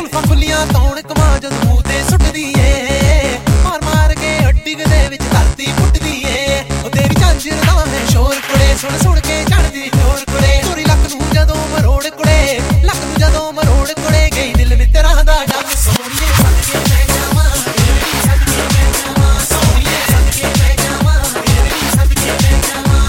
जुल्फां खुलियां तौण कमा जद मूंह ते सुटदी ए मार मार के हड्डी दे विच धरती पुटदी ए ओ तेरी झांजर दा है शोर कुड़े सुन सुन के चढ़दी शोर कुड़े चोरी लक नूं जदों मरोड़ कुड़े लक नूं जदों मरोड़ कुड़े गई दिल मित्तरां दा डग सोहणीए सदके मैं जावां सदके मैं जावां सोहणीए सदके मैं जावां सदके मैं जावां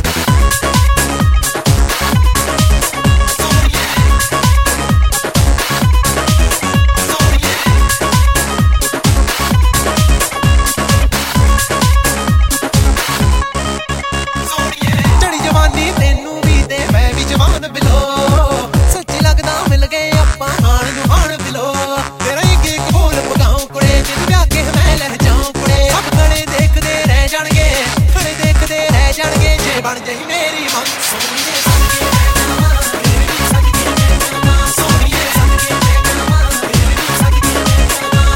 बन जाई मेरी मन सोहणीए सदके मैं जावां सदके मैं जावां सोहणीए सदके मैं जावां सदके मैं जावां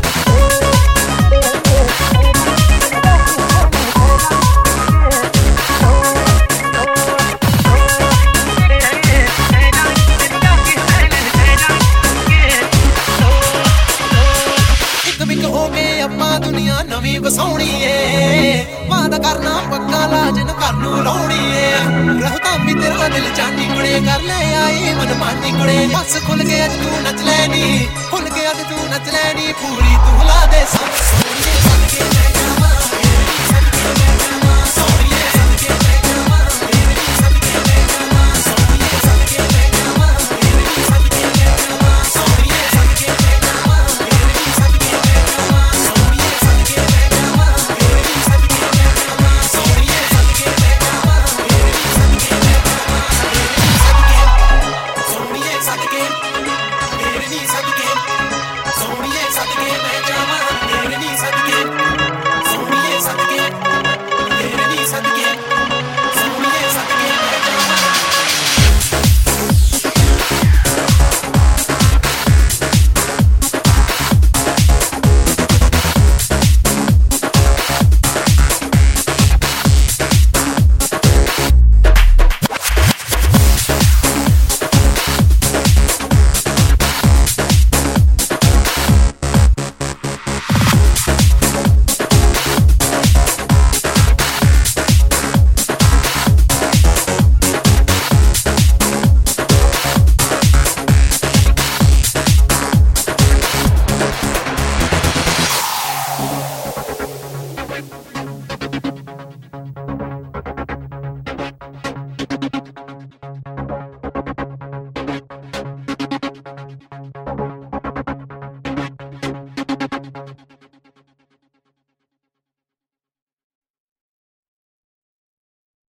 एक मिक हो गए अप्पां दुनिया नवीं वसाउणी ए वादा करना पक्का लाजन कर नूं लाउणी ए रहता भी तेरा दिल चांदी कुड़े कर ले आई मनमानी कुड़े बस खुल के अज तू नच लैनी खुल के अज तू नच लैनी पूरी तू ला दे